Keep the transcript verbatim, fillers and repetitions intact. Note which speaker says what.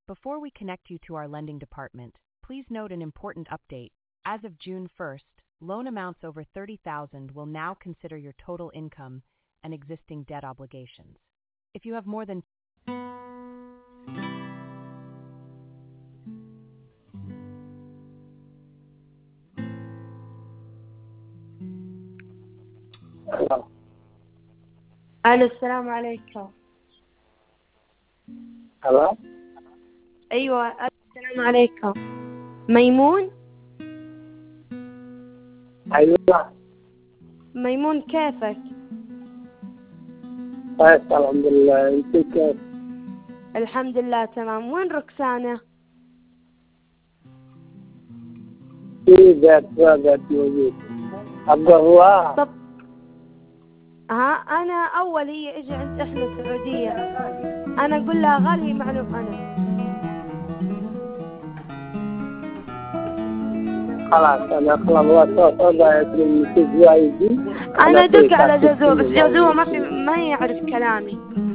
Speaker 1: Before we connect you to our lending department, please note an important update. As of June first, loan amounts over thirty thousand dollars will now consider your total income and existing debt obligations. If you have more than
Speaker 2: Hello.
Speaker 3: ألو السلام عليكم.
Speaker 2: Hello.
Speaker 3: أيوة السلام عليكم. ميمون؟
Speaker 2: أيوة.
Speaker 3: ميمون كيفك؟
Speaker 2: كويس الحمد لله، أنت كيف؟
Speaker 3: الحمد لله تمام. وين ركسانة؟
Speaker 2: في بيت بيت موجود. عبد الله.
Speaker 3: طب ها أنا أول هي إجي عند إحنا السعودية، أنا أقول لها غالي معلوم أنا.
Speaker 2: خلاص أنا خلاص وصلت أضعت من تجوايدي.
Speaker 3: أنا دق على جذوب بس جذوب ما في ما يعرف كلامي.